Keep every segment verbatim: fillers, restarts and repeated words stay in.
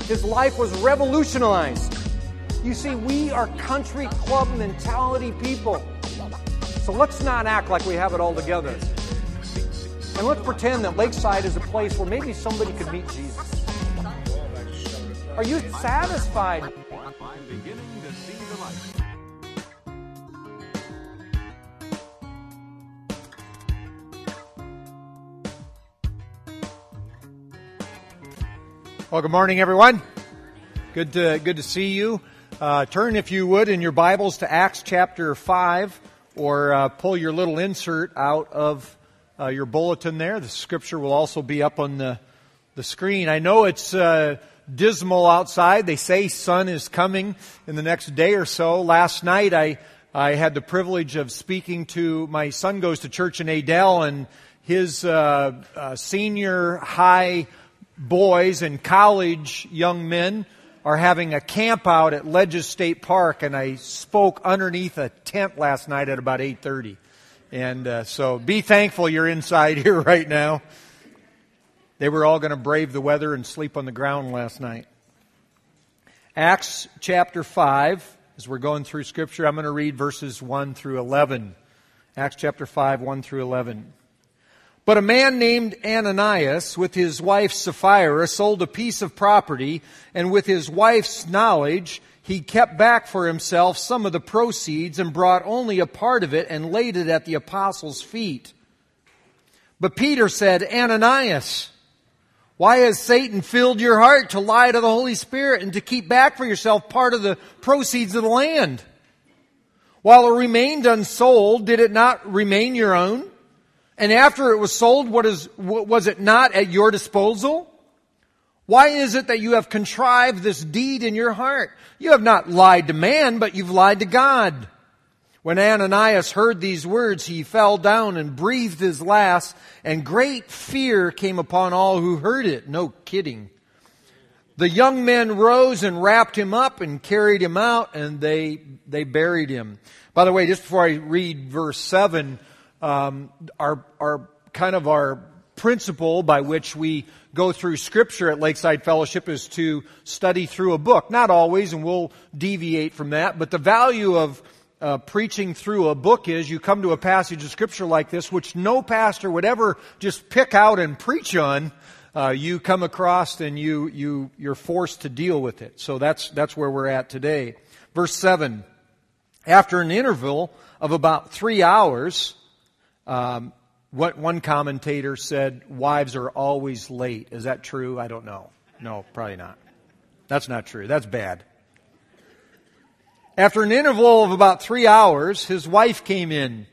His life was revolutionized. You see, we are country club mentality people. So let's not act like we have it all together. And let's pretend that Lakeside is a place where maybe somebody could meet Jesus. Are you satisfied? I'm beginning to see the light. Well, good morning, everyone. Good to good to see you. Uh, turn, if you would, in your Bibles to Acts chapter five, or uh, pull your little insert out of uh, your bulletin there. The scripture will also be up on the the screen. I know it's uh, dismal outside. They say sun is coming in the next day or so. Last night, I I had the privilege of speaking to my son. Goes to church in Adel, and his uh, uh, senior high boys and college young men are having a camp out at Ledges State Park, and I spoke underneath a tent last night at about eight thirty. And uh, so be thankful you're inside here right now. They were all going to brave the weather and sleep on the ground last night. Acts chapter five, as we're going through Scripture, I'm going to read verses one through eleven. Acts chapter five, one through eleven. But a man named Ananias, with his wife Sapphira, sold a piece of property, and with his wife's knowledge, he kept back for himself some of the proceeds and brought only a part of it and laid it at the apostles' feet. But Peter said, Ananias, why has Satan filled your heart to lie to the Holy Spirit and to keep back for yourself part of the proceeds of the land? While it remained unsold, did it not remain your own? And after it was sold, what is, was it not at your disposal? Why is it that you have contrived this deed in your heart? You have not lied to man, but you've lied to God. When Ananias heard these words, he fell down and breathed his last, and great fear came upon all who heard it. No kidding. The young men rose and wrapped him up and carried him out, and they, they buried him. By the way, just before I read verse seven, Um, our, our kind of our principle by which we go through Scripture at Lakeside Fellowship is to study through a book. Not always, and we'll deviate from that. But the value of uh, preaching through a book is you come to a passage of Scripture like this, which no pastor would ever just pick out and preach on. Uh, you come across and you you you're forced to deal with it. So that's that's where we're at today. Verse seven. After an interval of about three hours. Um, what one commentator said, wives are always late. Is that true? I don't know. No, probably not. That's not true. That's bad. After an interval of about three hours, his wife came in,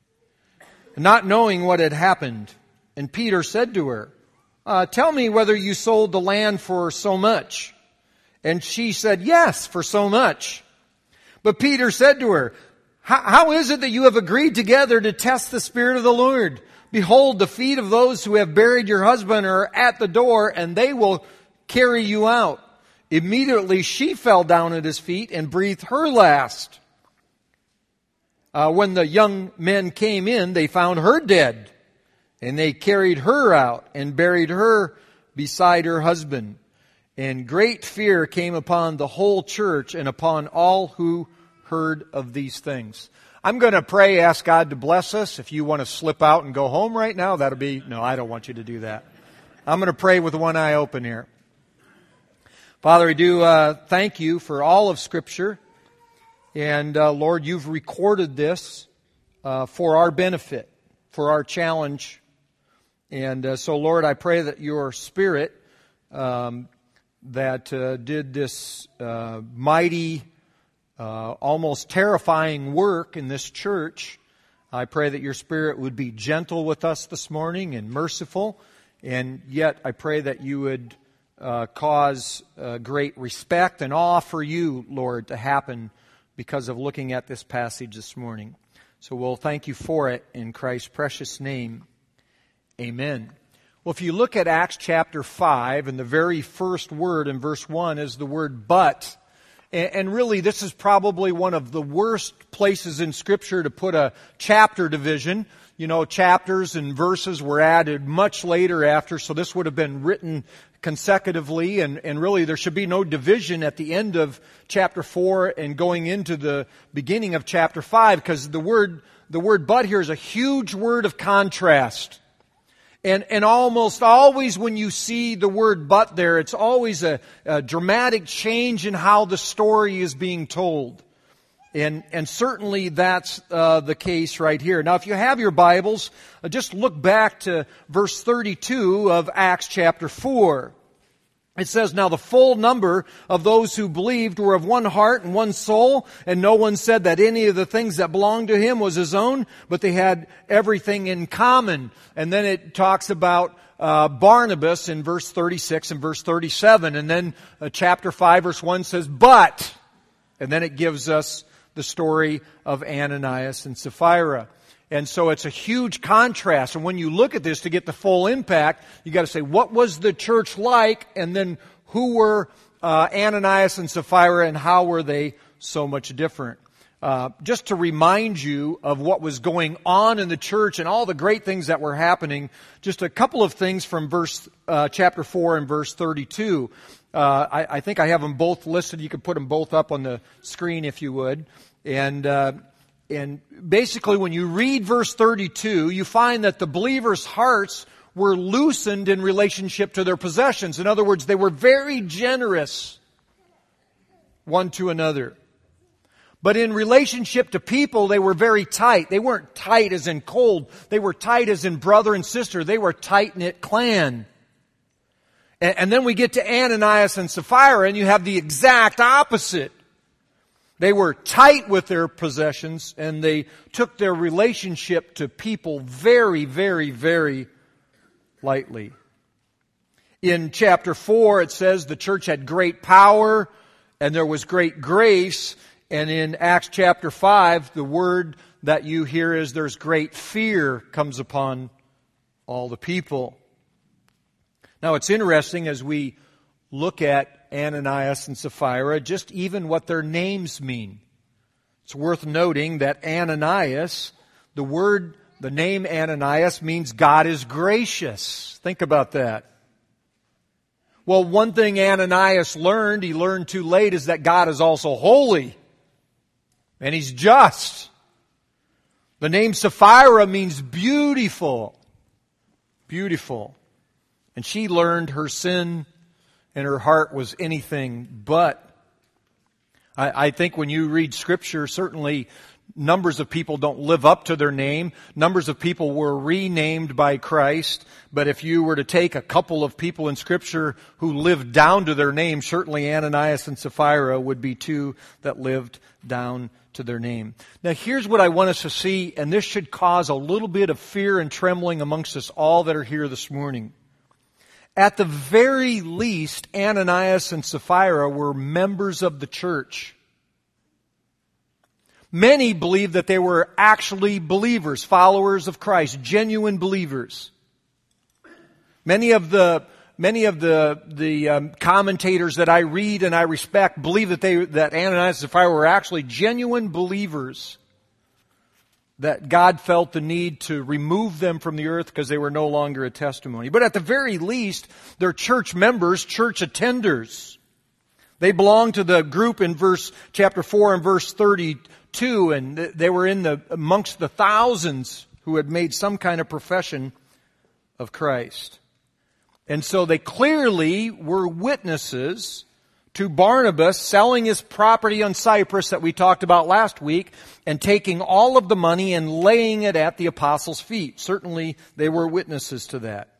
not knowing what had happened. And Peter said to her, uh, tell me whether you sold the land for so much. And she said, yes, for so much. But Peter said to her, How is it that you have agreed together to test the Spirit of the Lord? Behold, the feet of those who have buried your husband are at the door, and they will carry you out. Immediately she fell down at his feet and breathed her last. Uh, when the young men came in, they found her dead, and they carried her out and buried her beside her husband. And great fear came upon the whole church and upon all who heard of these things. I'm going to pray, ask God to bless us. If you want to slip out and go home right now, that'll be, no, I don't want you to do that. I'm going to pray with one eye open here. Father, I do uh, thank you for all of Scripture. And uh, Lord, you've recorded this uh, for our benefit, for our challenge. And uh, so, Lord, I pray that your Spirit um, that uh, did this uh, mighty Uh, almost terrifying work in this church. I pray that your Spirit would be gentle with us this morning and merciful. And yet I pray that you would uh, cause uh, great respect and awe for you, Lord, to happen because of looking at this passage this morning. So we'll thank you for it in Christ's precious name. Amen. Well, if you look at Acts chapter five, and the very first word in verse one is the word but. And, and really, this is probably one of the worst places in Scripture to put a chapter division. You know, chapters and verses were added much later after, so this would have been written consecutively, and, and really there should be no division at the end of chapter four and going into the beginning of chapter five, because the word, the word but here is a huge word of contrast. And, and almost always when you see the word but there, it's always a, a dramatic change in how the story is being told. And, and certainly that's uh, the case right here. Now, if you have your Bibles, uh, just look back to verse thirty-two of Acts chapter four. It says, "Now the full number of those who believed were of one heart and one soul, and no one said that any of the things that belonged to him was his own, but they had everything in common." And then it talks about uh, Barnabas in verse thirty-six and verse thirty-seven. And then uh, chapter five, verse one says, "But," and then it gives us the story of Ananias and Sapphira. And so it's a huge contrast. And when you look at this to get the full impact, you got to say, what was the church like? And then who were uh, Ananias and Sapphira, and how were they so much different? Uh, just to remind you of what was going on in the church and all the great things that were happening, just a couple of things from verse uh, chapter four and verse thirty-two. Uh, I, I think I have them both listed. You could put them both up on the screen if you would. And uh, and basically when you read verse thirty-two, you find that the believers' hearts were loosened in relationship to their possessions. In other words, they were very generous one to another. But in relationship to people, they were very tight. They weren't tight as in cold. They were tight as in brother and sister. They were a tight-knit clan. And, and then we get to Ananias and Sapphira, and you have the exact opposite. They were tight with their possessions, and they took their relationship to people very, very, very lightly. In chapter four, it says the church had great power, and there was great grace. And in Acts chapter five, the word that you hear is there's great fear comes upon all the people. Now it's interesting as we look at Ananias and Sapphira, just even what their names mean. It's worth noting that Ananias, the word, the name Ananias means God is gracious. Think about that. Well, one thing Ananias learned, he learned too late, is that God is also holy. And He's just. The name Sapphira means beautiful. Beautiful. And she learned her sin and her heart was anything but. I, I think when you read Scripture, certainly numbers of people don't live up to their name. Numbers of people were renamed by Christ. But if you were to take a couple of people in Scripture who lived down to their name, certainly Ananias and Sapphira would be two that lived down to their name. Now here's what I want us to see, and this should cause a little bit of fear and trembling amongst us all that are here this morning. At the very least, Ananias and Sapphira were members of the church. Many believe that they were actually believers, followers of Christ, genuine believers. Many of the Many of the the um, commentators that I read and I respect believe that they that Ananias and Sapphira were actually genuine believers. That God felt the need to remove them from the earth because they were no longer a testimony. But at the very least, they're church members, church attenders. They belong to the group in verse chapter four and verse thirty-two, and they were in the amongst the thousands who had made some kind of profession of Christ. And so they clearly were witnesses to Barnabas selling his property on Cyprus that we talked about last week and taking all of the money and laying it at the apostles' feet. Certainly they were witnesses to that.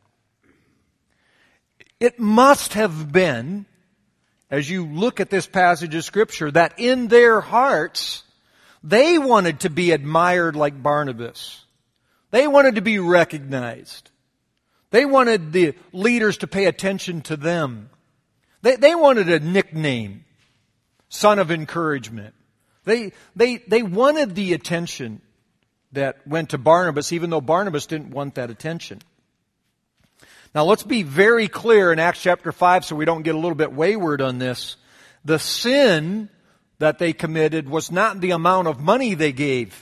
It must have been, as you look at this passage of Scripture, that in their hearts they wanted to be admired like Barnabas. They wanted to be recognized. They wanted the leaders to pay attention to them. They, they wanted a nickname, son of encouragement. They, they, they wanted the attention that went to Barnabas, even though Barnabas didn't want that attention. Now let's be very clear in Acts chapter five so we don't get a little bit wayward on this. The sin that they committed was not the amount of money they gave.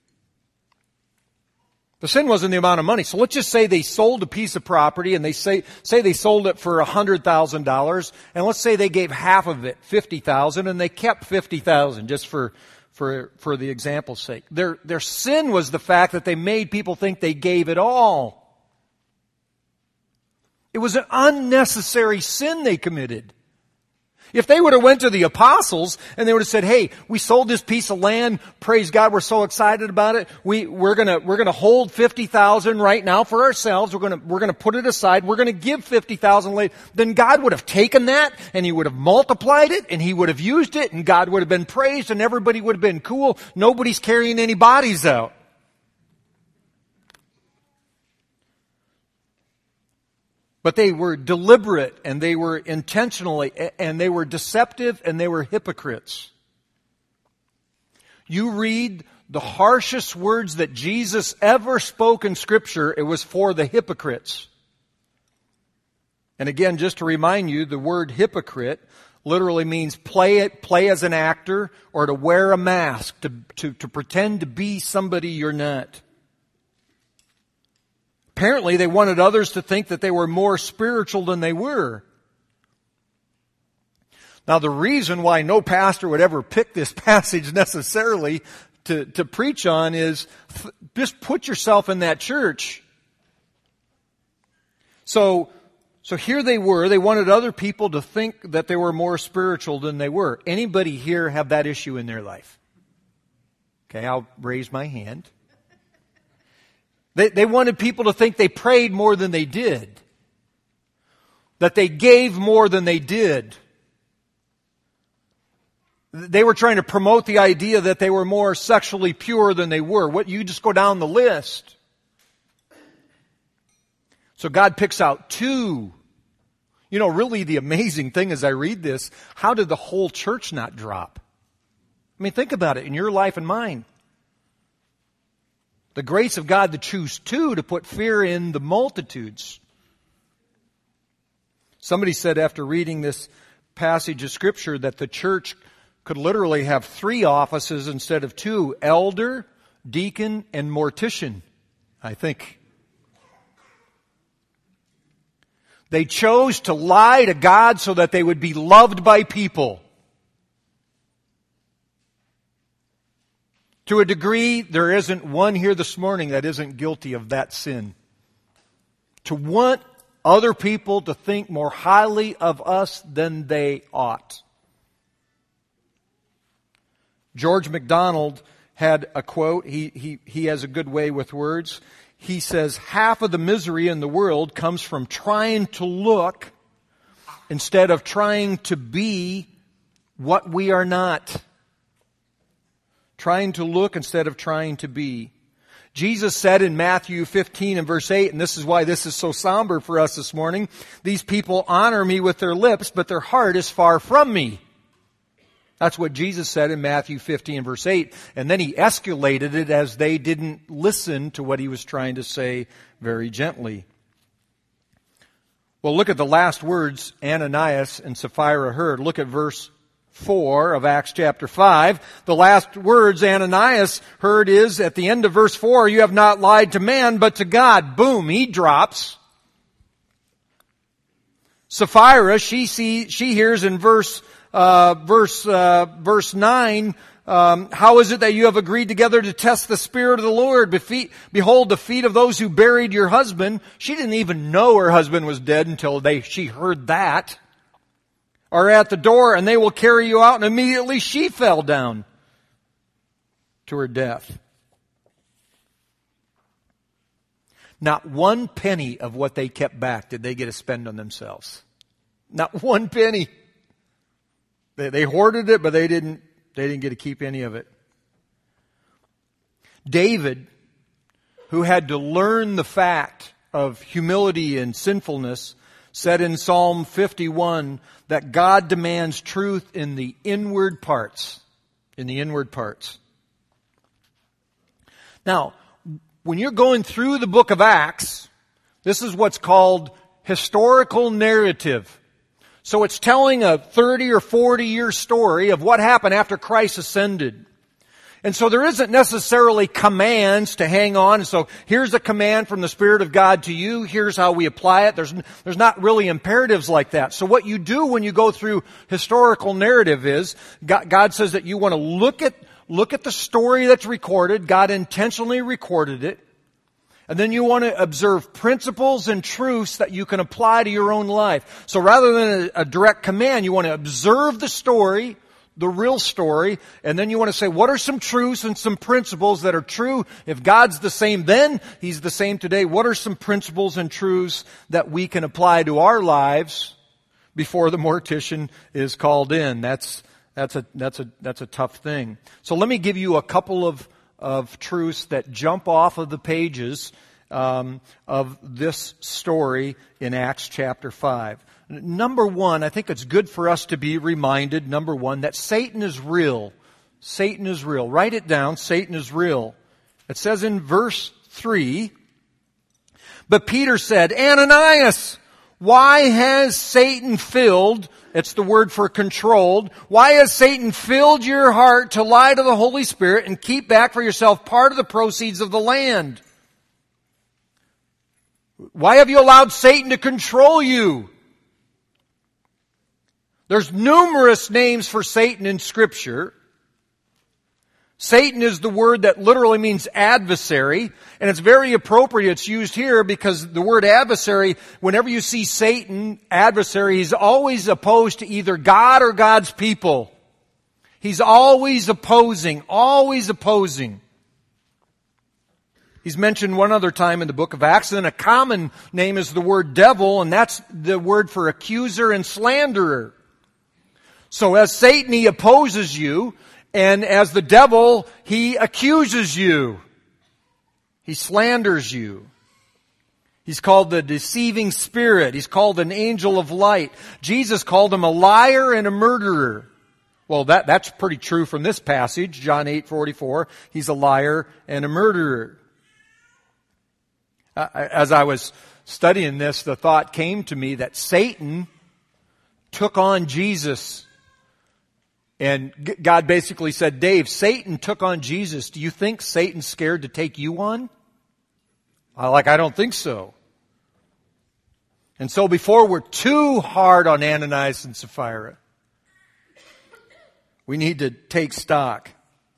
The sin wasn't the amount of money. So let's just say they sold a piece of property and they say, say they sold it for one hundred thousand dollars, and let's say they gave half of it, fifty thousand dollars, and they kept fifty thousand dollars just for, for, for the example's sake. Their, their sin was the fact that they made people think they gave it all. It was an unnecessary sin they committed. If they would have went to the apostles and they would have said, "Hey, we sold this piece of land. Praise God, we're so excited about it. We we're gonna we're gonna hold fifty thousand right now for ourselves. We're gonna we're gonna put it aside. We're gonna give fifty thousand later." Then God would have taken that and He would have multiplied it and He would have used it and God would have been praised and everybody would have been cool. Nobody's carrying any bodies out. But they were deliberate and they were intentionally and they were deceptive and they were hypocrites. You read the harshest words that Jesus ever spoke in Scripture, it was for the hypocrites. And again, just to remind you, the word hypocrite literally means play it, play as an actor or to wear a mask, to, to, to pretend to be somebody you're not. Apparently, they wanted others to think that they were more spiritual than they were. Now, the reason why no pastor would ever pick this passage necessarily to, to preach on is th- just put yourself in that church. So, so here they were. They wanted other people to think that they were more spiritual than they were. Anybody here have that issue in their life? Okay, I'll raise my hand. They, they wanted people to think they prayed more than they did. That they gave more than they did. They were trying to promote the idea that they were more sexually pure than they were. What, you just go down the list. So God picks out two. You know, really the amazing thing as I read this, how did the whole church not drop? I mean, think about it in your life and mine. The grace of God to choose two to put fear in the multitudes. Somebody said after reading this passage of Scripture that the church could literally have three offices instead of two: elder, deacon, and mortician, I think. They chose to lie to God so that they would be loved by people. To a degree, there isn't one here this morning that isn't guilty of that sin. To want other people to think more highly of us than they ought. George MacDonald had a quote. He, he, he has a good way with words. He says, half of the misery in the world comes from trying to look instead of trying to be what we are not. Trying to look instead of trying to be. Jesus said in Matthew fifteen and verse eight, and this is why this is so somber for us this morning, "These people honor me with their lips, but their heart is far from me." That's what Jesus said in Matthew fifteen and verse eight. And then He escalated it as they didn't listen to what He was trying to say very gently. Well, look at the last words Ananias and Sapphira heard. Look at verse four of Acts chapter five. The last words Ananias heard is at the end of verse four, "You have not lied to man, but to God." Boom, he drops. Sapphira, she sees, she hears in verse uh, verse uh, verse nine, um, "How is it that you have agreed together to test the Spirit of the Lord? Befe- Behold, the feet of those who buried your husband." She didn't even know her husband was dead until they she heard that. "Are at the door, and they will carry you out." And immediately she fell down to her death. Not one penny of what they kept back did they get to spend on themselves. Not one penny. They, they hoarded it, but they didn't, they didn't get to keep any of it. David, who had to learn the fact of humility and sinfulness, said in Psalm fifty-one that God demands truth in the inward parts. In the inward parts. Now, when you're going through the book of Acts, this is what's called historical narrative. So it's telling a thirty or forty year story of what happened after Christ ascended. And so there isn't necessarily commands to hang on. So here's a command from the Spirit of God to you. Here's how we apply it. There's, there's not really imperatives like that. So what you do when you go through historical narrative is, God, God says that you want to look at, look at the story that's recorded. God intentionally recorded it. And then you want to observe principles and truths that you can apply to your own life. So rather than a, a direct command, you want to observe the story, the real story, and then you want to say, what are some truths and some principles that are true? If God's the same then, He's the same today. What are some principles and truths that we can apply to our lives before the mortician is called in? That's, that's a, that's a, that's a tough thing. So let me give you a couple of of truths that jump off of the pages um, of this story in Acts chapter five. Number one, I think it's good for us to be reminded, number one, that Satan is real. Satan is real. Write it down, Satan is real. It says in verse three, but Peter said, Ananias, why has Satan filled, it's the word for controlled, why has Satan filled your heart to lie to the Holy Spirit and keep back for yourself part of the proceeds of the land? Why have you allowed Satan to control you? There's numerous names for Satan in Scripture. Satan is the word that literally means adversary, and it's very appropriate it's used here because the word adversary, whenever you see Satan, adversary, he's always opposed to either God or God's people. He's always opposing, always opposing. He's mentioned one other time in the book of Acts, and a common name is the word devil, and that's the word for accuser and slanderer. So as Satan, he opposes you, and as the devil, he accuses you. He slanders you. He's called the deceiving spirit. He's called an angel of light. Jesus called him a liar and a murderer. Well, that, that's pretty true from this passage, John eight forty-four. He's a liar and a murderer. Uh, as I was studying this, the thought came to me that Satan took on Jesus. And God basically said, Dave, Satan took on Jesus. Do you think Satan's scared to take you on? I'm like, I don't think so. And so before we're too hard on Ananias and Sapphira, we need to take stock.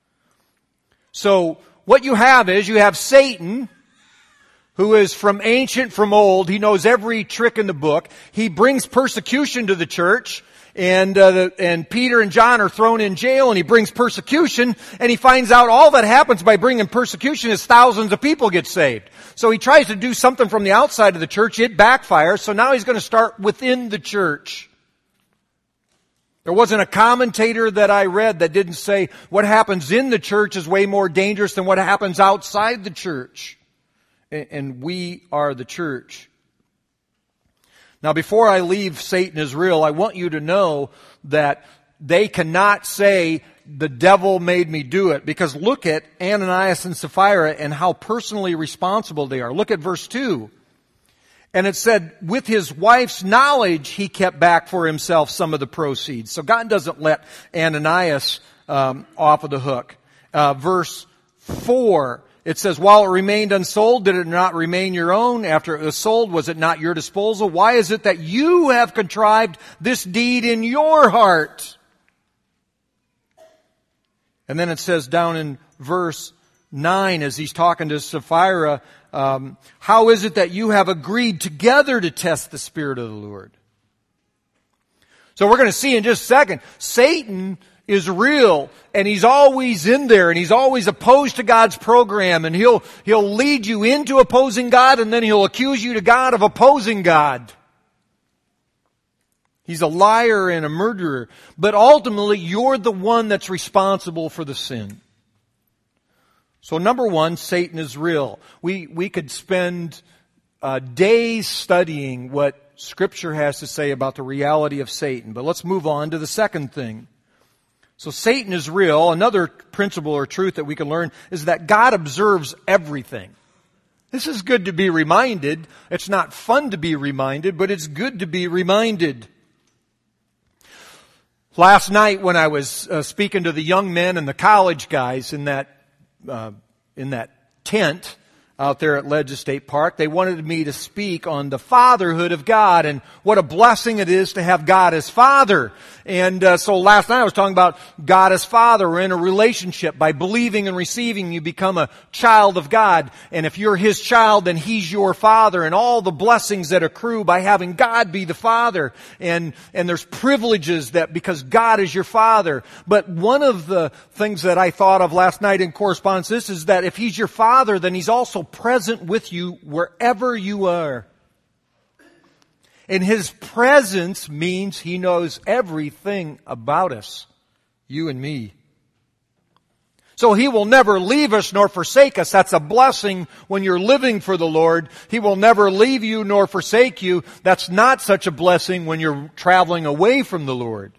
So what you have is you have Satan, who is from ancient, from old. He knows every trick in the book. He brings persecution to the church. And uh, the, and Peter and John are thrown in jail, and he brings persecution, and he finds out all that happens by bringing persecution is thousands of people get saved. So he tries to do something from the outside of the church. It backfires, so now he's going to start within the church. There wasn't a commentator that I read that didn't say what happens in the church is way more dangerous than what happens outside the church. And, and we are the church. Now, before I leave Satan is real, I want you to know that they cannot say, the devil made me do it. Because look at Ananias and Sapphira and how personally responsible they are. Look at verse two. And it said, with his wife's knowledge, he kept back for himself some of the proceeds. So God doesn't let Ananias um, off of the hook. Uh, verse four. It says, while it remained unsold, did it not remain your own? After it was sold, was it not your disposal? Why is it that you have contrived this deed in your heart? And then it says down in verse nine, as he's talking to Sapphira, um, how is it that you have agreed together to test the Spirit of the Lord? So we're going to see in just a second, Satan is real, and he's always in there, and he's always opposed to God's program, and he'll, he'll lead you into opposing God, and then he'll accuse you to God of opposing God. He's a liar and a murderer, but ultimately you're the one that's responsible for the sin. So number one, Satan is real. We, we could spend uh, days studying what Scripture has to say about the reality of Satan, but let's move on to the second thing. So Satan is real. Another principle or truth that we can learn is that God observes everything. This is good to be reminded. It's not fun to be reminded, but it's good to be reminded. Last night when I was uh, speaking to the young men and the college guys in that uh, in that tent out there at Ledge State Park, they wanted me to speak on the fatherhood of God and what a blessing it is to have God as Father. And uh, so last night I was talking about God as Father. We're in a relationship. By believing and receiving, you become a child of God. And if you're His child, then He's your Father. And all the blessings that accrue by having God be the Father. And, and there's privileges that because God is your Father. But one of the things that I thought of last night in correspondence to this is that if He's your Father, then He's also present with you wherever you are. And His presence means He knows everything about us, you and me. So He will never leave us nor forsake us. That's a blessing when you're living for the Lord. He will never leave you nor forsake you. That's not such a blessing when you're traveling away from the Lord.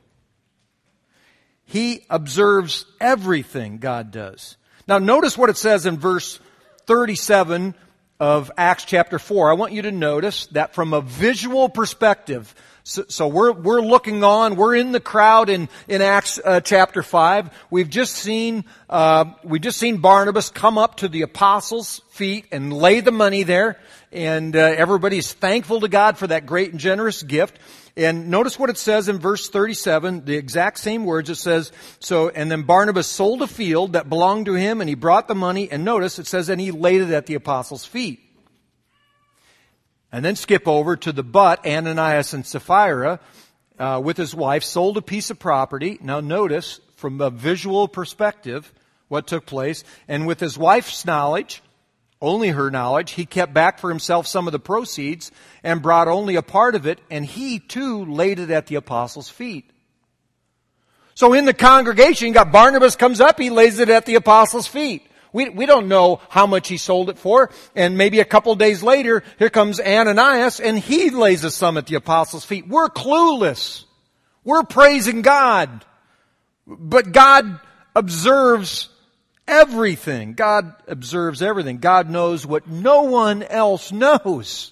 He observes everything God does. Now notice what it says in verse thirty-seven of Acts chapter four. I want you to notice that from a visual perspective, so, so we're, we're looking on, we're in the crowd in, in Acts uh, chapter five. We've just seen, uh, we've just seen Barnabas come up to the apostles' feet and lay the money there. And uh, everybody's thankful to God for that great and generous gift. And notice what it says in verse thirty-seven, the exact same words. It says, so, and then Barnabas sold a field that belonged to him, and he brought the money, and notice it says, and he laid it at the apostles' feet. And then skip over to the but, Ananias and Sapphira, uh, with his wife, sold a piece of property. Now notice, from a visual perspective, what took place. And with his wife's knowledge, only her knowledge, he kept back for himself some of the proceeds and brought only a part of it, and he too laid it at the apostles' feet. So in the congregation, you got Barnabas comes up, he lays it at the apostles' feet. We, we don't know how much he sold it for, and maybe a couple days later, here comes Ananias, and he lays a sum at the apostles' feet. We're clueless. We're praising God. But God observes everything. God observes everything. God knows what no one else knows.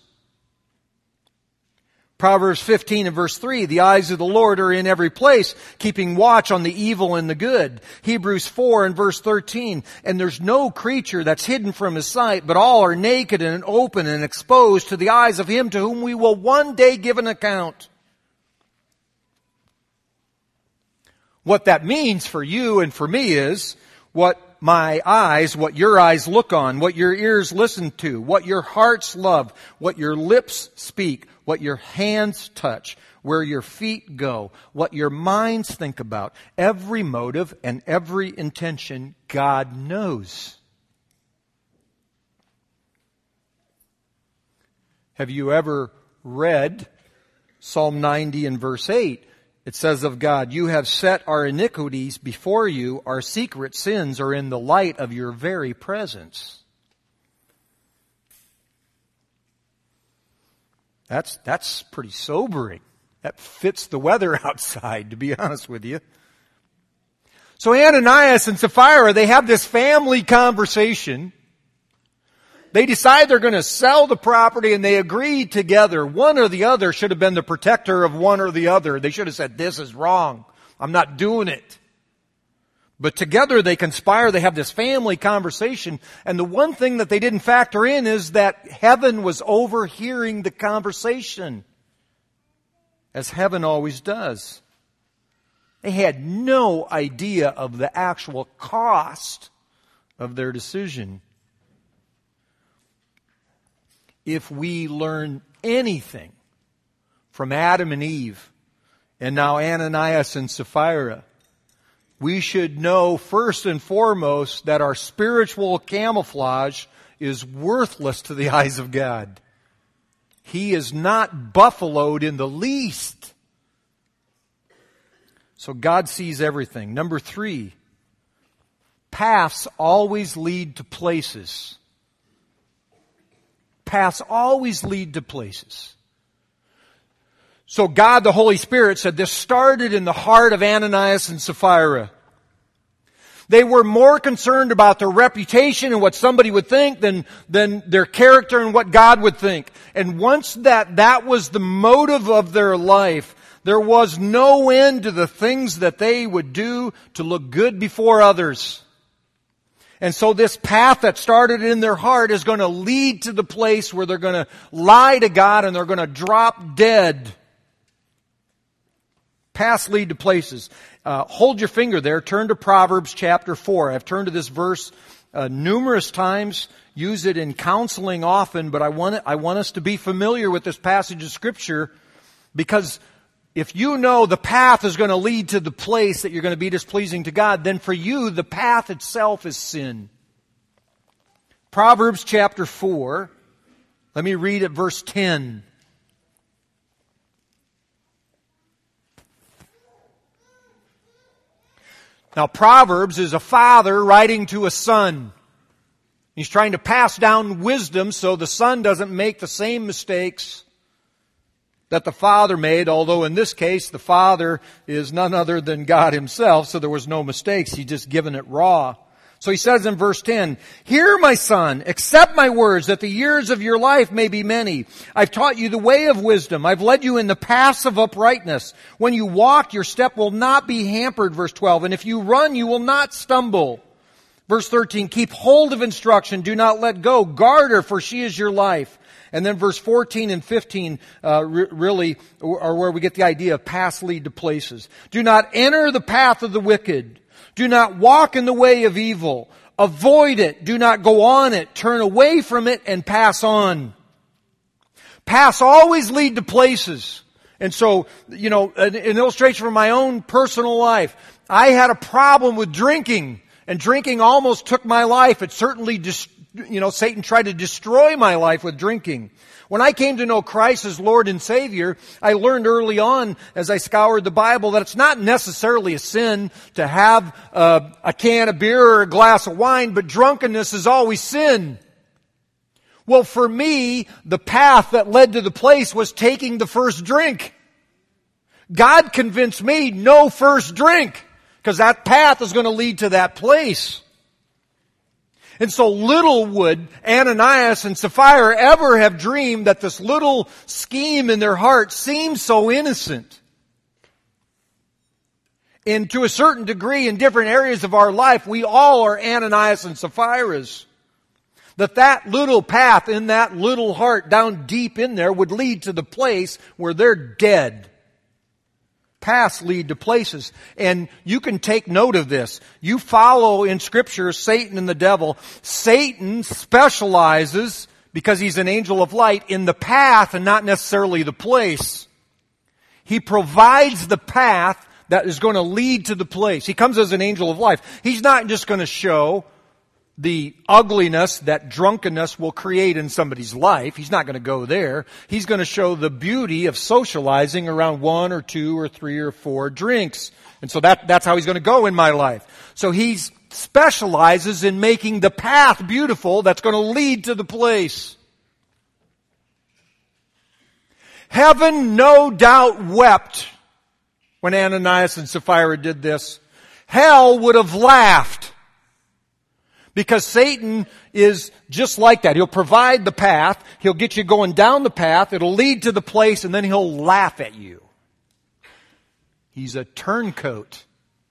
Proverbs fifteen and verse three, the eyes of the Lord are in every place, keeping watch on the evil and the good. Hebrews four and verse thirteen, and there's no creature that's hidden from His sight, but all are naked and open and exposed to the eyes of Him to whom we will one day give an account. What that means for you and for me is what my eyes, what your eyes look on, what your ears listen to, what your hearts love, what your lips speak, what your hands touch, where your feet go, what your minds think about. Every motive and every intention, God knows. Have you ever read Psalm ninety and verse eight? It says of God, you have set our iniquities before you, our secret sins are in the light of your very presence. That's, that's pretty sobering. That fits the weather outside, to be honest with you. So Ananias and Sapphira, they have this family conversation. They decide they're going to sell the property, and they agree together. One or the other should have been the protector of one or the other. They should have said, this is wrong. I'm not doing it. But together they conspire. They have this family conversation. And the one thing that they didn't factor in is that heaven was overhearing the conversation, as heaven always does. They had no idea of the actual cost of their decision. If we learn anything from Adam and Eve, and now Ananias and Sapphira, we should know first and foremost that our spiritual camouflage is worthless to the eyes of God. He is not buffaloed in the least. So God sees everything. Number three, paths always lead to places. Paths always lead to places. So God, the Holy Spirit, said this started in the heart of Ananias and Sapphira. They were more concerned about their reputation and what somebody would think than, than their character and what God would think. And once that, that was the motive of their life, There was no end to the things that they would do to look good before others. And so this path that started in their heart is going to lead to the place where they're going to lie to God and they're going to drop dead. Paths lead to places. Uh, hold your finger there. Turn to Proverbs chapter four. I've turned to this verse uh, numerous times. Use it in counseling often, but I want it, I want us to be familiar with this passage of Scripture, because if you know the path is going to lead to the place that you're going to be displeasing to God, then for you the path itself is sin. Proverbs chapter four. Let me read at verse ten. Now, Proverbs is a father writing to a son. He's trying to pass down wisdom so the son doesn't make the same mistakes that the father made, although in this case the father is none other than God himself, so there was no mistakes. He's just given it raw. So he says in verse ten, "Hear, my son, accept my words, that the years of your life may be many. I've taught you the way of wisdom. I've led you in the paths of uprightness. When you walk, your step will not be hampered," verse twelve, "and if you run, you will not stumble." Verse thirteen, "Keep hold of instruction, do not let go. Guard her, for she is your life." And then verse fourteen and fifteen uh, re- really are where we get the idea of paths lead to places. "Do not enter the path of the wicked. Do not walk in the way of evil. Avoid it. Do not go on it. Turn away from it and pass on." Paths always lead to places. And so, you know, an, an illustration from my own personal life. I had a problem with drinking, and drinking almost took my life. It certainly, dis- you know, Satan tried to destroy my life with drinking. When I came to know Christ as Lord and Savior, I learned early on as I scoured the Bible that it's not necessarily a sin to have uh, a can of beer or a glass of wine, but drunkenness is always sin. Well, for me, the path that led to the place was taking the first drink. God convinced me, no first drink, because that path is going to lead to that place. And so little would Ananias and Sapphira ever have dreamed that this little scheme in their heart seemed so innocent. And to a certain degree, in different areas of our life, we all are Ananias and Sapphira's. That that little path in that little heart down deep in there would lead to the place where they're dead. Paths lead to places. And you can take note of this. You follow in Scripture Satan and the devil. Satan specializes, because he's an angel of light, in the path and not necessarily the place. He provides the path that is going to lead to the place. He comes as an angel of life. He's not just going to show the ugliness that drunkenness will create in somebody's life. He's not going to go there. He's going to show the beauty of socializing around one or two or three or four drinks. And so that, that's how he's going to go in my life. So he specializes in making the path beautiful that's going to lead to the place. Heaven no doubt wept when Ananias and Sapphira did this. Hell would have laughed. Because Satan is just like that. He'll provide the path. He'll get you going down the path. It'll lead to the place, and then he'll laugh at you. He's a turncoat.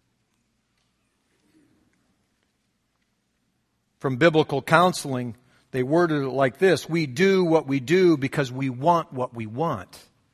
From biblical counseling, they worded it like this: we do what we do because we want what we want.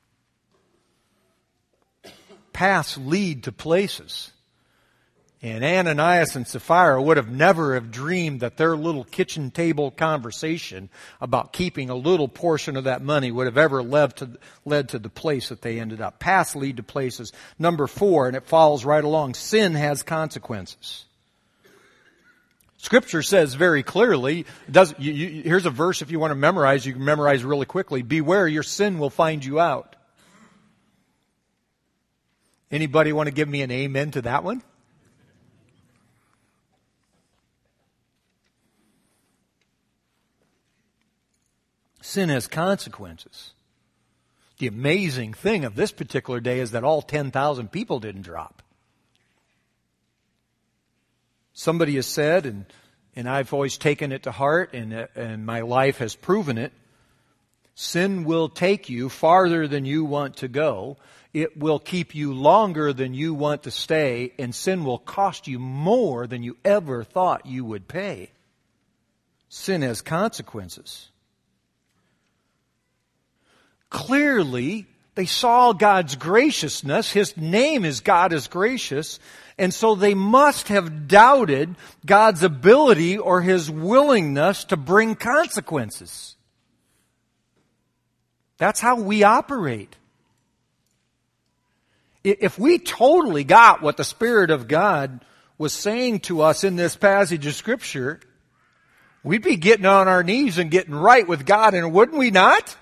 Paths lead to places. And Ananias and Sapphira would have never have dreamed that their little kitchen table conversation about keeping a little portion of that money would have ever led to, led to the place that they ended up. Paths lead to places. Number four, and it follows right along, sin has consequences. Scripture says very clearly, does, you, you, here's a verse if you want to memorize, you can memorize really quickly. Beware, your sin will find you out. Anybody want to give me an amen to that one? Sin has consequences. The amazing thing of this particular day is that all ten thousand people didn't drop. Somebody has said, and, and I've always taken it to heart, and, and my life has proven it, Sin will take you farther than you want to go. It will keep you longer than you want to stay, and sin will cost you more than you ever thought you would pay. Sin has consequences. Clearly, they saw God's graciousness. His name is God is gracious. And so they must have doubted God's ability or His willingness to bring consequences. That's how we operate. If we totally got what the Spirit of God was saying to us in this passage of Scripture, we'd be getting on our knees and getting right with God, and wouldn't we not?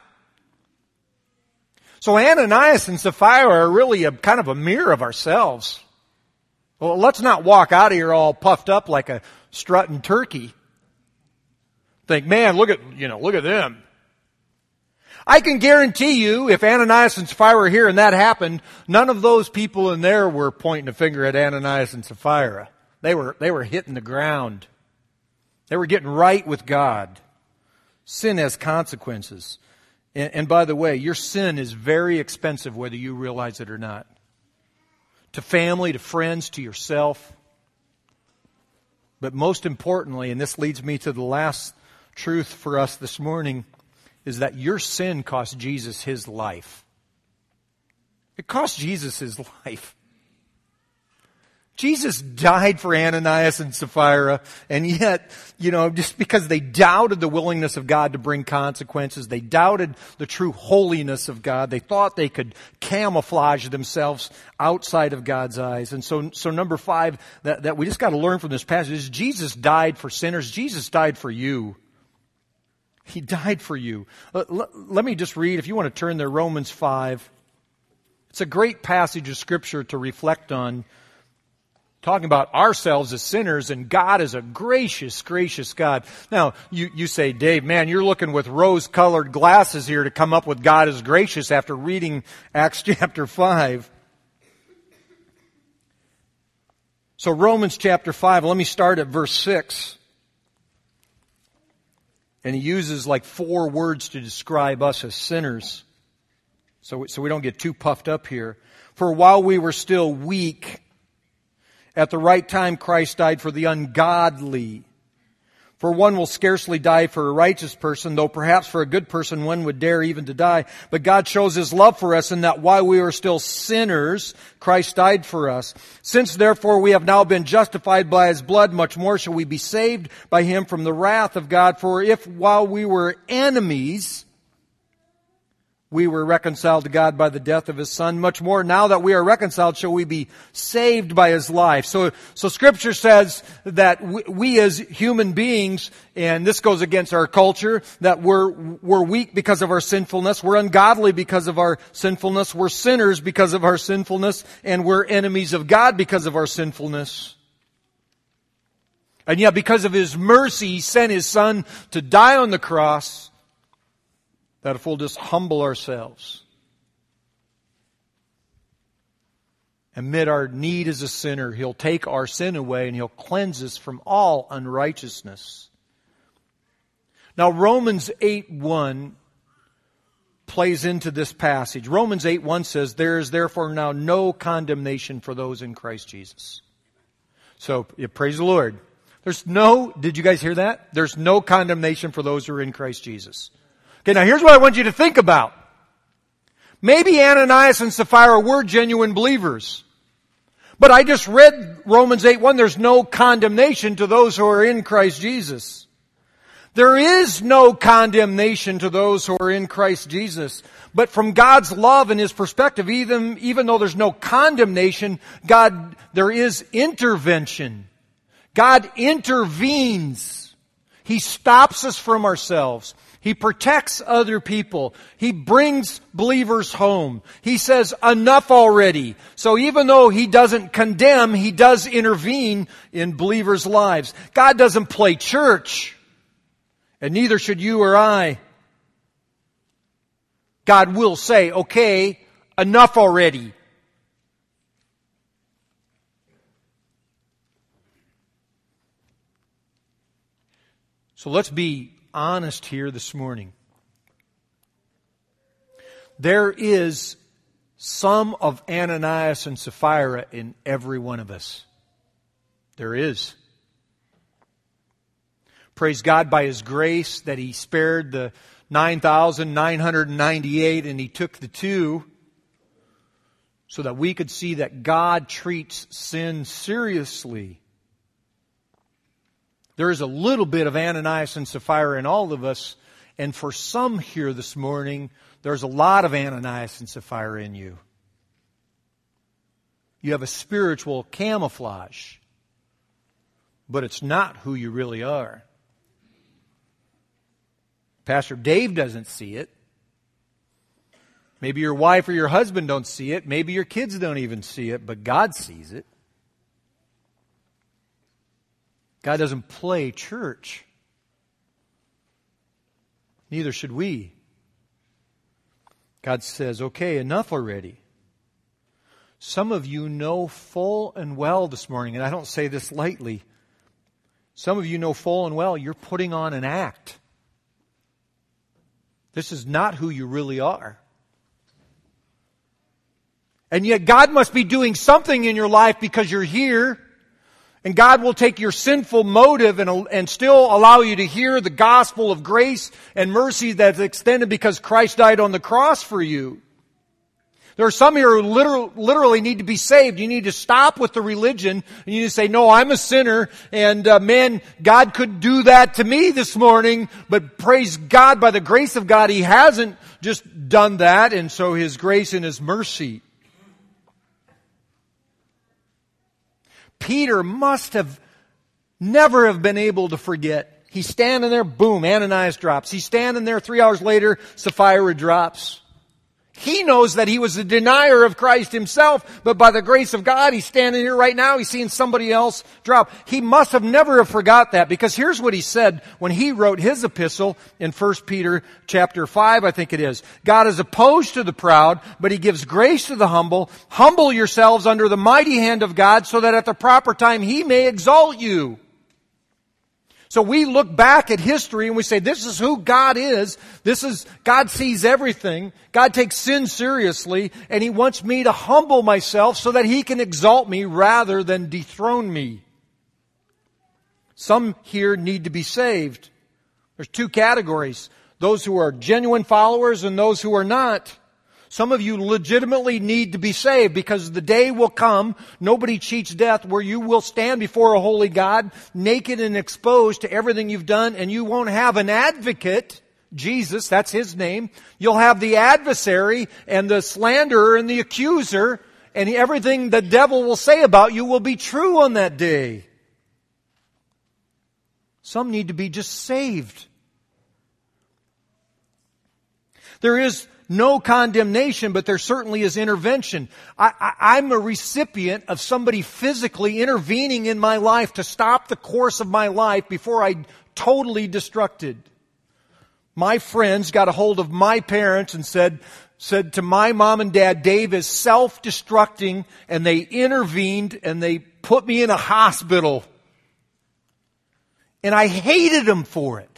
So Ananias and Sapphira are really a kind of a mirror of ourselves. Well, let's not walk out of here all puffed up like a strutting turkey. Think, man, look at, you know, look at them. I can guarantee you, if Ananias and Sapphira were here and that happened, none of those people in there were pointing a finger at Ananias and Sapphira. They were, they were hitting the ground. They were getting right with God. Sin has consequences. And, and by the way, your sin is very expensive whether you realize it or not. To family, to friends, to yourself. But most importantly, and this leads me to the last truth for us this morning, is that your sin cost Jesus His life. It cost Jesus His life. Jesus died for Ananias and Sapphira, and yet, you know, just because they doubted the willingness of God to bring consequences, they doubted the true holiness of God, they thought they could camouflage themselves outside of God's eyes. And so, so number five, that, that we just got to learn from this passage is Jesus died for sinners. Jesus died for you. He died for you. Let me just read, if you want to turn there, Romans five. It's a great passage of Scripture to reflect on, talking about ourselves as sinners and God is a gracious, gracious God. Now, you, you say, Dave, man, you're looking with rose-colored glasses here to come up with God is gracious after reading Acts chapter five. So Romans chapter five, let me start at verse six. And he uses like four words to describe us as sinners. So, so we don't get too puffed up here. For while we were still weak, at the right time Christ died for the ungodly. For one will scarcely die for a righteous person, though perhaps for a good person one would dare even to die. But God shows His love for us in that while we were still sinners, Christ died for us. Since therefore we have now been justified by His blood, much more shall we be saved by Him from the wrath of God. For if while we were enemies, we were reconciled to God by the death of His Son, much more now that we are reconciled shall we be saved by His life. So, so Scripture says that we, we as human beings, and this goes against our culture, that we're, we're weak because of our sinfulness, we're ungodly because of our sinfulness, we're sinners because of our sinfulness, and we're enemies of God because of our sinfulness. And yet because of His mercy, He sent His Son to die on the cross, that if we'll just humble ourselves, admit our need as a sinner, He'll take our sin away and He'll cleanse us from all unrighteousness. Now Romans eight one plays into this passage. Romans eight one says, there is therefore now no condemnation for those in Christ Jesus. So, yeah, praise the Lord. There's no, did you guys hear that? There's no condemnation for those who are in Christ Jesus. Okay, now here's what I want you to think about. Maybe Ananias and Sapphira were genuine believers. But I just read Romans eight one, there's no condemnation to those who are in Christ Jesus. There is no condemnation to those who are in Christ Jesus. But from God's love and His perspective, even, even though there's no condemnation, God, there is intervention. God intervenes. He stops us from ourselves. He protects other people. He brings believers home. He says, enough already. So even though He doesn't condemn, He does intervene in believers' lives. God doesn't play church, and neither should you or I. God will say, okay, enough already. So let's be honest here this morning. There is some of Ananias and Sapphira in every one of us. There is. Praise God by His grace that He spared the nine thousand nine hundred ninety-eight and He took the two so that we could see that God treats sin seriously. There is a little bit of Ananias and Sapphira in all of us, and for some here this morning, there's a lot of Ananias and Sapphira in you. You have a spiritual camouflage, but it's not who you really are. Pastor Dave doesn't see it. Maybe your wife or your husband don't see it. Maybe your kids don't even see it, but God sees it. God doesn't play church. Neither should we. God says, okay, enough already. Some of you know full and well this morning, and I don't say this lightly, some of you know full and well you're putting on an act. This is not who you really are. And yet God must be doing something in your life because you're here. And God will take your sinful motive and, and still allow you to hear the gospel of grace and mercy that's extended because Christ died on the cross for you. There are some here who literally, literally need to be saved. You need to stop with the religion and you need to say, no, I'm a sinner and uh, man, God could do that to me this morning, but praise God, by the grace of God, He hasn't just done that, and so His grace and His mercy. Peter must have never have been able to forget. He's standing there, boom, Ananias drops. He's standing there, three hours later, Sapphira drops. He knows that he was a denier of Christ himself, but by the grace of God, he's standing here right now, he's seeing somebody else drop. He must have never have forgot that, because here's what he said when he wrote his epistle in First Peter chapter five, I think it is. God is opposed to the proud, but He gives grace to the humble. Humble yourselves under the mighty hand of God, so that at the proper time He may exalt you. So we look back at history and we say, this is who God is. This is, God sees everything. God takes sin seriously, and He wants me to humble myself so that He can exalt me rather than dethrone me. Some here need to be saved. There's two categories. Those who are genuine followers and those who are not. Some of you legitimately need to be saved, because the day will come, nobody cheats death, where you will stand before a holy God, naked and exposed to everything you've done, and you won't have an advocate, Jesus, that's His name. You'll have the adversary and the slanderer and the accuser, and everything the devil will say about you will be true on that day. Some need to be just saved. There is no condemnation, but there certainly is intervention. I, I, I'm a recipient of somebody physically intervening in my life to stop the course of my life before I totally destructed. My friends got a hold of my parents and said, said to my mom and dad, Dave is self-destructing, and they intervened and they put me in a hospital. And I hated them for it.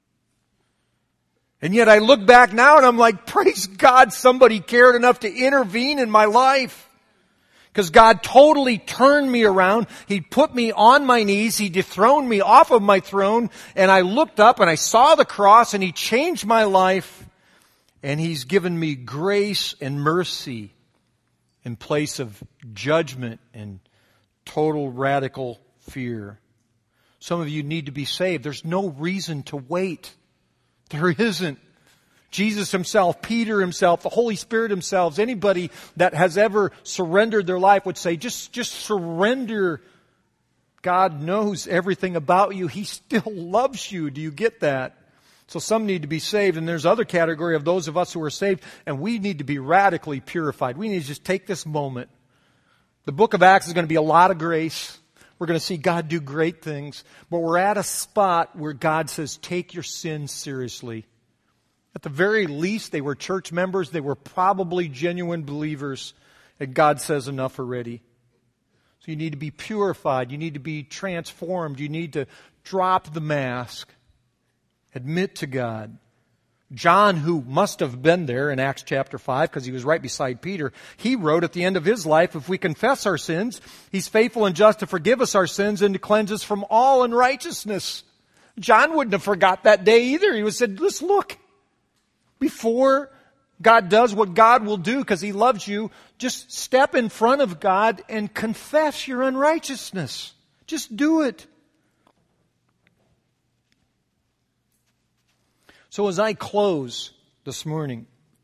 And yet I look back now and I'm like, praise God, somebody cared enough to intervene in my life. Because God totally turned me around. He put me on my knees. He dethroned me off of my throne. And I looked up and I saw the cross, and He changed my life. And He's given me grace and mercy in place of judgment and total radical fear. Some of you need to be saved. There's no reason to wait. There isn't. Jesus Himself, Peter himself, the Holy Spirit Himself, anybody that has ever surrendered their life would say, just, just surrender. God knows everything about you. He still loves you. Do you get that? So some need to be saved, and there's other category of those of us who are saved, and we need to be radically purified. We need to just take this moment. The book of Acts is going to be a lot of grace. We're going to see God do great things. But we're at a spot where God says, take your sins seriously. At the very least, they were church members. They were probably genuine believers. And God says, enough already. So you need to be purified. You need to be transformed. You need to drop the mask. Admit to God. John, who must have been there in Acts chapter five because he was right beside Peter, he wrote at the end of his life, if we confess our sins, He's faithful and just to forgive us our sins and to cleanse us from all unrighteousness. John wouldn't have forgot that day either. He would have said, let's look. Before God does what God will do because He loves you, just step in front of God and confess your unrighteousness. Just do it. So as I close this morning,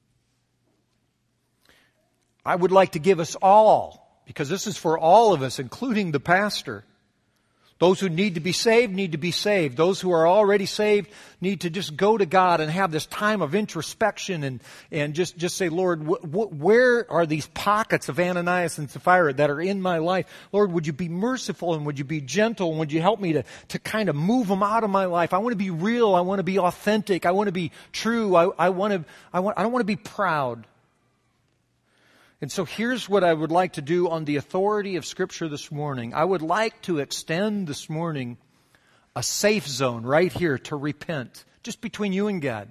I would like to give us all, because this is for all of us, including the pastor. Those who need to be saved need to be saved. Those who are already saved need to just go to God and have this time of introspection and, and just, just say, Lord, wh- wh- where are these pockets of Ananias and Sapphira that are in my life? Lord, would you be merciful and would you be gentle and would you help me to, to kind of move them out of my life? I want to be real. I want to be authentic. I want to be true. I, I want to, I want, I don't want to be proud. And so here's what I would like to do on the authority of Scripture this morning. I would like to extend this morning a safe zone right here to repent, just between you and God.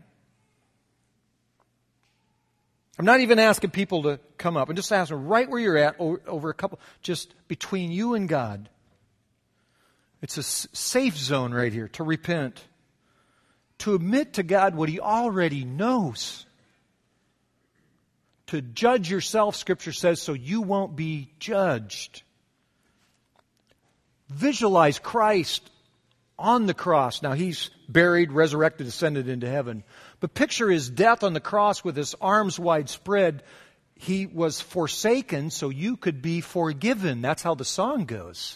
I'm not even asking people to come up. I'm just asking right where you're at over, over a couple, just between you and God. It's a safe zone right here to repent, to admit to God what He already knows. To judge yourself, Scripture says, so you won't be judged. Visualize Christ on the cross. Now, He's buried, resurrected, ascended into heaven. But picture His death on the cross with His arms wide spread. He was forsaken so you could be forgiven. That's how the song goes.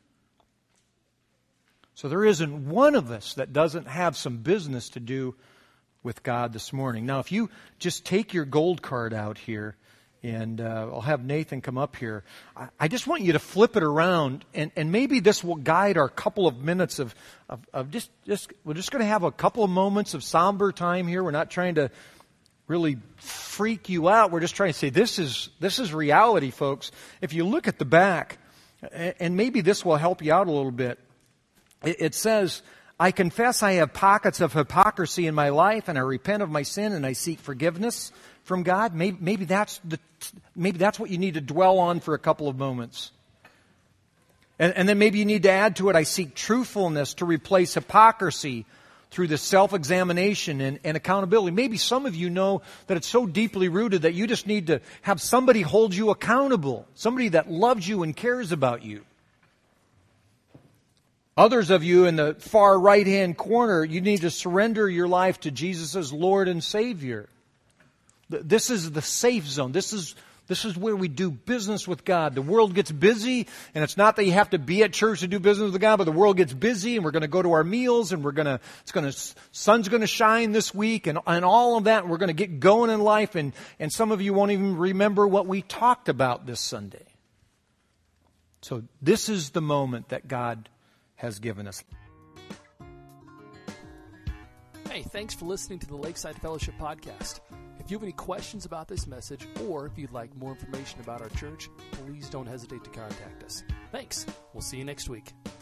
So there isn't one of us that doesn't have some business to do with God this morning. Now, if you just take your gold card out here, and uh, I'll have Nathan come up here, I, I just want you to flip it around, and, and maybe this will guide our couple of minutes of, of, of just, just, we're just going to have a couple of moments of somber time here. We're not trying to really freak you out. We're just trying to say, this is, this is reality, folks. If you look at the back, and, and maybe this will help you out a little bit, it, it says, I confess I have pockets of hypocrisy in my life, and I repent of my sin, and I seek forgiveness from God. Maybe, maybe that's the, maybe that's what you need to dwell on for a couple of moments. And, and then maybe you need to add to it, I seek truthfulness to replace hypocrisy through the self-examination and, and accountability. Maybe some of you know that it's so deeply rooted that you just need to have somebody hold you accountable, somebody that loves you and cares about you. Others of you in the far right-hand corner, you need to surrender your life to Jesus as Lord and Savior. This is the safe zone. This is, this is where we do business with God. The world gets busy, and it's not that you have to be at church to do business with God, but the world gets busy, and we're going to go to our meals, and we're going to, it's going to, sun's going to shine this week, and, and all of that, and we're going to get going in life, and, and some of you won't even remember what we talked about this Sunday. So this is the moment that God has given us. Hey, thanks for listening to the Lakeside Fellowship Podcast. If you have any questions about this message, or if you'd like more information about our church, please don't hesitate to contact us. Thanks. We'll see you next week.